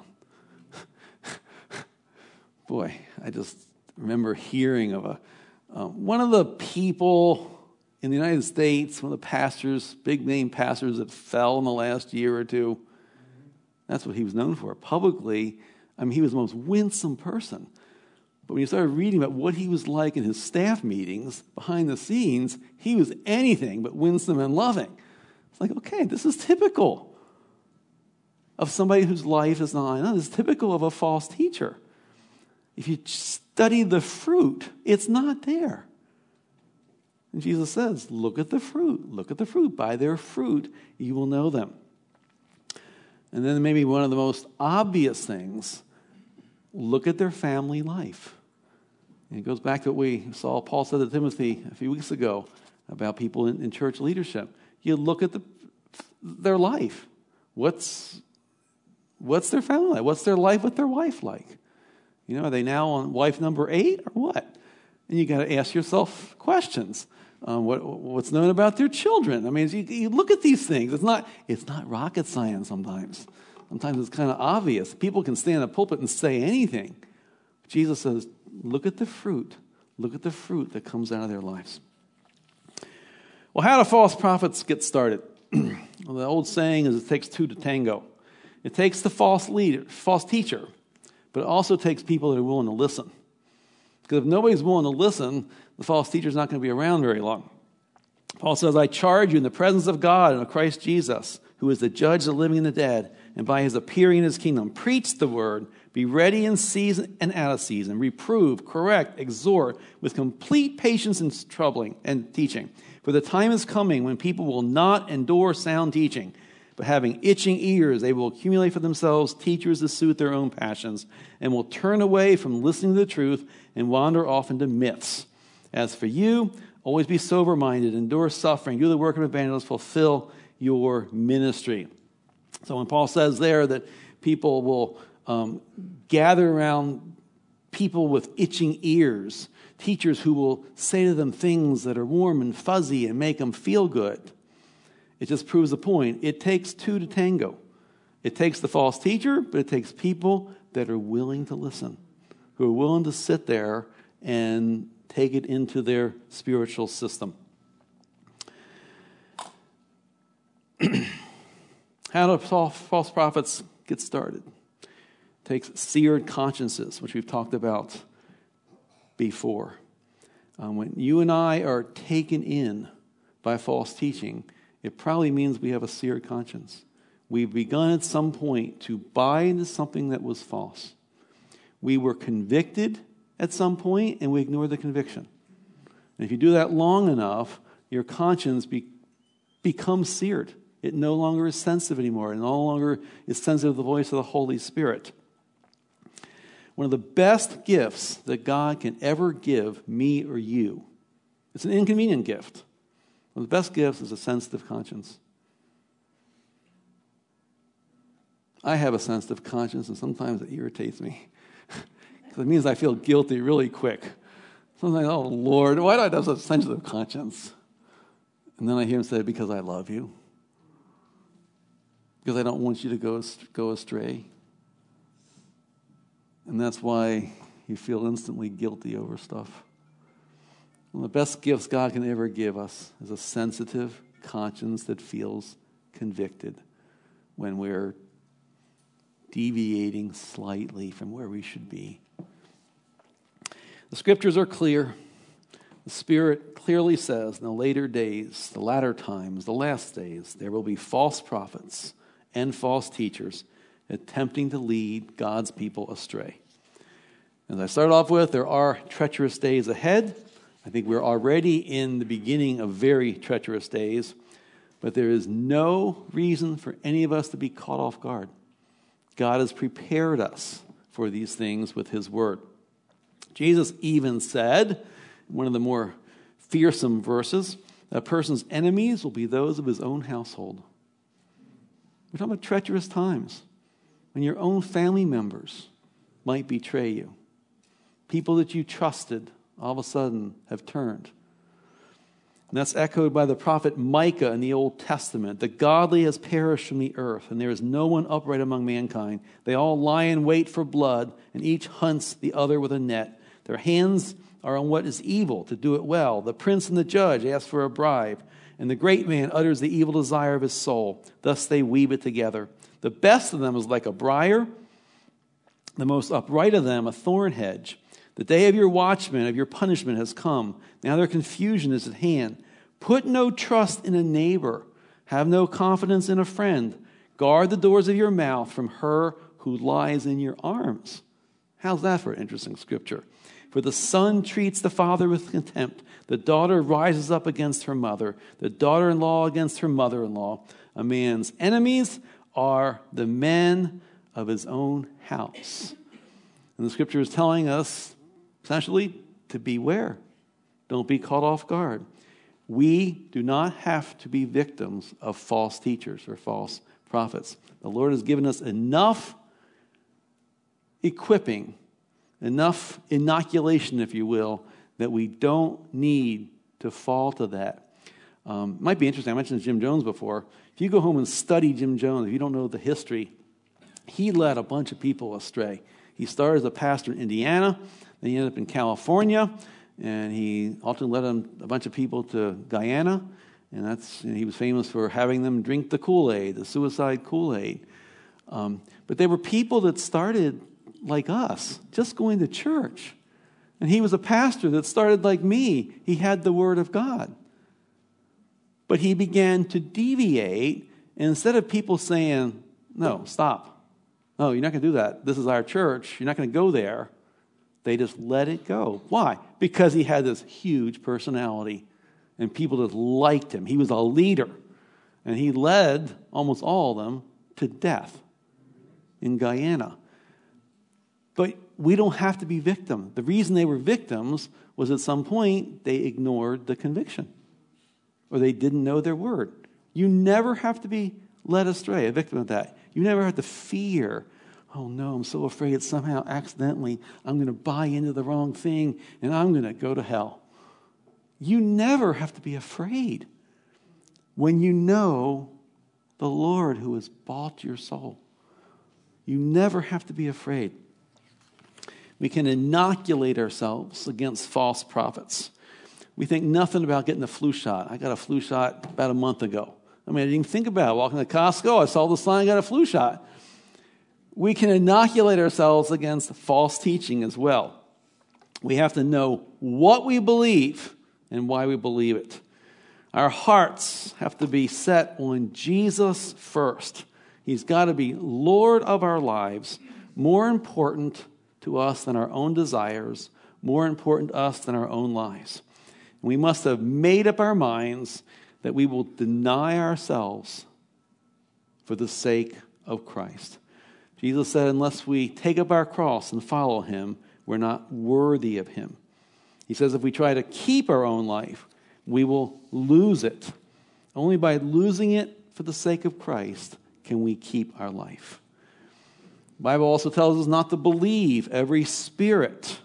Boy, I just remember hearing of a um, one of the people in the United States, one of the pastors, big name pastors that fell in the last year or two. That's what he was known for. Publicly, I mean, he was the most winsome person. But when you started reading about what he was like in his staff meetings, behind the scenes, he was anything but winsome and loving. It's like, okay, this is typical of somebody whose life is not lined up. This is typical of a false teacher. If you study the fruit, it's not there. And Jesus says, look at the fruit. Look at the fruit. By their fruit, you will know them. And then maybe one of the most obvious things, look at their family life. And it goes back to what we saw Paul said to Timothy a few weeks ago. about people in, in church leadership. You look at the, their life. What's, what's their family life? What's their life with their wife like? You know, are they now on wife number eight or what? And you got to ask yourself questions. Um, what, what's known about their children? I mean, you, you look at these things. It's not, it's not rocket science sometimes. Sometimes it's kind of obvious. People can stand in a pulpit and say anything. Jesus says, look at the fruit. Look at the fruit that comes out of their lives. Well, how do false prophets get started? Well, the old saying is it takes two to tango. It takes the false leader, false teacher, but it also takes people that are willing to listen. Because if nobody's willing to listen, the false teacher is not going to be around very long. Paul says, I charge you in the presence of God and of Christ Jesus, who is the judge of the living and the dead, and by his appearing in his kingdom, preach the word, be ready in season and out of season, reprove, correct, exhort with complete patience and troubling and teaching. For the time is coming when people will not endure sound teaching, but having itching ears, they will accumulate for themselves teachers to suit their own passions, and will turn away from listening to the truth and wander off into myths. As for you, always be sober-minded, endure suffering, do the work of evangelists, fulfill your ministry. So when Paul says there that people will um, gather around people with itching ears, teachers who will say to them things that are warm and fuzzy and make them feel good, it just proves the point. It takes two to tango. It takes the false teacher, but it takes people that are willing to listen, who are willing to sit there and take it into their spiritual system. How do false prophets get started? It takes seared consciences, which we've talked about before. Um, when you and I are taken in by false teaching, it probably means we have a seared conscience. We've begun at some point to buy into something that was false. We were convicted at some point, and we ignored the conviction. And if you do that long enough, your conscience be, becomes seared. It no longer is sensitive anymore. It no longer is sensitive to the voice of the Holy Spirit. One of the best gifts that God can ever give me or you, it's an inconvenient gift. One of the best gifts is a sensitive conscience. I have a sensitive conscience, and sometimes it irritates me. Because it means I feel guilty really quick. Sometimes, oh, Lord, why do I have such a sensitive conscience? And then I hear him say, because I love you. Because I don't want you to go, go astray. And that's why you feel instantly guilty over stuff. One of the best gifts God can ever give us is a sensitive conscience that feels convicted when we're deviating slightly from where we should be. The scriptures are clear. The Spirit clearly says in the later days, the latter times, the last days, there will be false prophets and false teachers attempting to lead God's people astray. As I started off with, there are treacherous days ahead. I think we're already in the beginning of very treacherous days, but there is no reason for any of us to be caught off guard. God has prepared us for these things with his word. Jesus even said, one of the more fearsome verses, that a person's enemies will be those of his own household. We're talking about treacherous times when your own family members might betray you. People that you trusted all of a sudden have turned. And that's echoed by the prophet Micah in the Old Testament. The godly has perished from the earth, and there is no one upright among mankind. They all lie in wait for blood, and each hunts the other with a net. Their hands are on what is evil, to do it well. The prince and the judge ask for a bribe, and the great man utters the evil desire of his soul. Thus they weave it together. The best of them is like a briar, the most upright of them a thorn hedge. The day of your watchman, of your punishment has come. Now their confusion is at hand. Put no trust in a neighbor. Have no confidence in a friend. Guard the doors of your mouth from her who lies in your arms. How's that for an interesting scripture? For the son treats the father with contempt. The daughter rises up against her mother. The daughter-in-law against her mother-in-law. A man's enemies are the men of his own house. And the scripture is telling us, essentially, to beware. Don't be caught off guard. We do not have to be victims of false teachers or false prophets. The Lord has given us enough equipping, enough inoculation, if you will, that we don't need to fall to that. Um, it might be interesting. I mentioned Jim Jones before. If you go home and study Jim Jones, if you don't know the history, he led a bunch of people astray. He started as a pastor in Indiana, then he ended up in California, and he ultimately led a bunch of people to Guyana, and that's and he was famous for having them drink the Kool-Aid, the suicide Kool-Aid. Um, but they were people that started like us, just going to church. And he was a pastor that started like me. He had the Word of God. But he began to deviate, and instead of people saying, no, stop. No, you're not going to do that. This is our church. You're not going to go there. They just let it go. Why? Because he had this huge personality, and people just liked him. He was a leader, and he led almost all of them to death in Guyana. But we don't have to be victims. The reason they were victims was at some point they ignored the conviction, or they didn't know their word. You never have to be led astray, a victim of that. You never have to fear, oh no, I'm so afraid somehow accidentally I'm going to buy into the wrong thing and I'm going to go to hell. You never have to be afraid when you know the Lord who has bought your soul. You never have to be afraid. We can inoculate ourselves against false prophets. We think nothing about getting a flu shot. I got a flu shot about a month ago. I mean, I didn't even think about it. Walking to Costco, I saw the sign, I got a flu shot. We can inoculate ourselves against false teaching as well. We have to know what we believe and why we believe it. Our hearts have to be set on Jesus first. He's got to be Lord of our lives, more important to us than our own desires, more important to us than our own lives. We must have made up our minds that we will deny ourselves for the sake of Christ. Jesus said, unless we take up our cross and follow him, we're not worthy of him. He says if we try to keep our own life, we will lose it. Only by losing it for the sake of Christ can we keep our life. The Bible also tells us not to believe every spirit.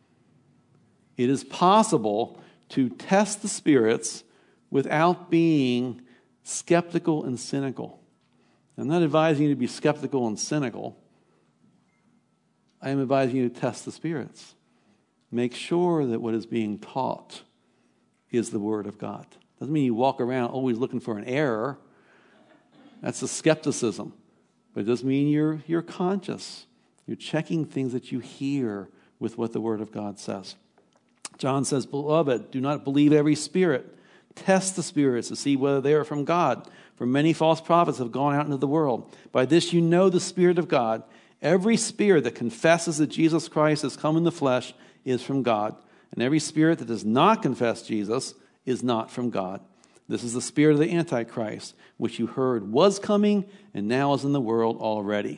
It is possible to test the spirits without being skeptical and cynical. I'm not advising you to be skeptical and cynical. I am advising you to test the spirits. Make sure that what is being taught is the Word of God. Doesn't mean you walk around always looking for an error. That's a skepticism. But it does mean you're, you're conscious. You're checking things that you hear with what the Word of God says. John says, beloved, do not believe every spirit. Test the spirits to see whether they are from God. For many false prophets have gone out into the world. By this you know the Spirit of God. Every spirit that confesses that Jesus Christ has come in the flesh is from God. And every spirit that does not confess Jesus is not from God. This is the spirit of the Antichrist, which you heard was coming and now is in the world already.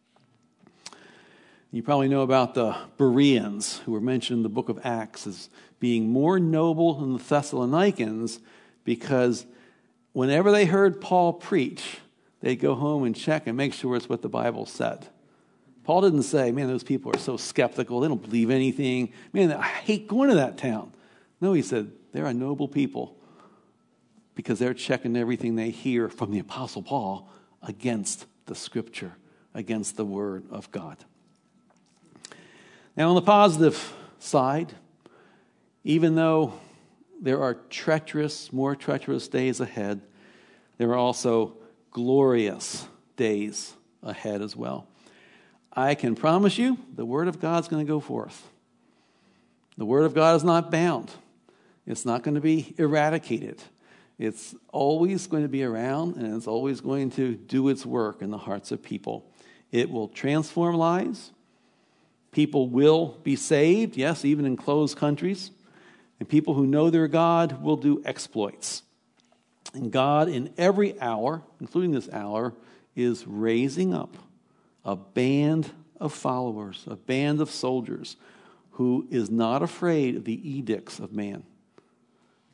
You probably know about the Bereans, who were mentioned in the book of Acts as being more noble than the Thessalonians, because whenever they heard Paul preach, they'd go home and check and make sure it's what the Bible said. Paul didn't say, man, those people are so skeptical, they don't believe anything. Man, I hate going to that town. No, he said, they're a noble people because they're checking everything they hear from the Apostle Paul against the Scripture, against the Word of God. Now, on the positive side, even though there are treacherous, more treacherous days ahead, there are also glorious days ahead as well. I can promise you the Word of God is going to go forth. The Word of God is not bound. It's not going to be eradicated. It's always going to be around, and it's always going to do its work in the hearts of people. It will transform lives. People will be saved, yes, even in closed countries. And people who know their God will do exploits. And God, in every hour, including this hour, is raising up a band of followers, a band of soldiers who is not afraid of the edicts of man.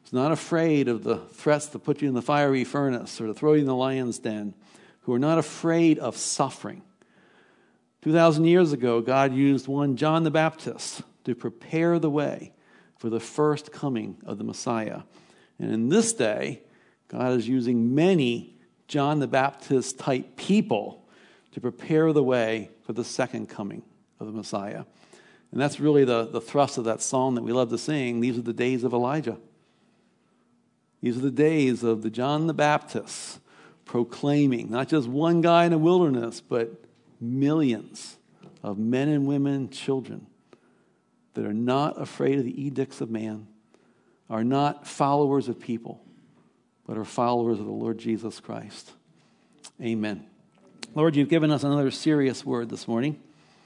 who's not afraid of the threats to put you in the fiery furnace or to throw you in the lion's den, who are not afraid of suffering. two thousand years ago, God used one John the Baptist to prepare the way for the first coming of the Messiah. And in this day, God is using many John the Baptist type people to prepare the way for the second coming of the Messiah. And that's really the, the thrust of that song that we love to sing. These are the days of Elijah. These are the days of the John the Baptist proclaiming, not just one guy in a wilderness, but millions of men and women, children that are not afraid of the edicts of man, are not followers of people, but are followers of the Lord Jesus Christ. Amen. Lord, you've given us another serious word this morning.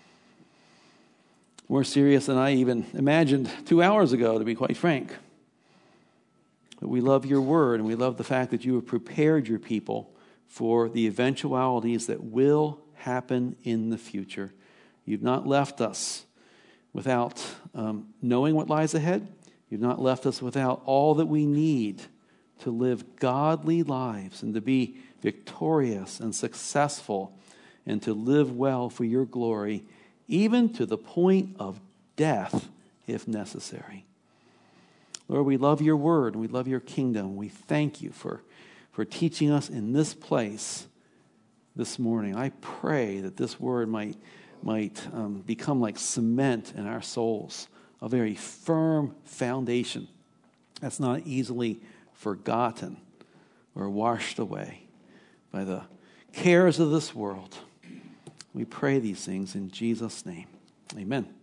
More serious than I even imagined two hours ago, to be quite frank. But we love your word, and we love the fact that you have prepared your people for the eventualities that will happen in the future. You've not left us without um, knowing what lies ahead. You've not left us without all that we need to live godly lives and to be victorious and successful and to live well for your glory, even to the point of death if necessary. Lord, we love your word. We love your kingdom. We thank you for, for teaching us in this place this morning. I pray that this word might, might um, become like cement in our souls, a very firm foundation that's not easily forgotten or washed away by the cares of this world. We pray these things in Jesus' name. Amen.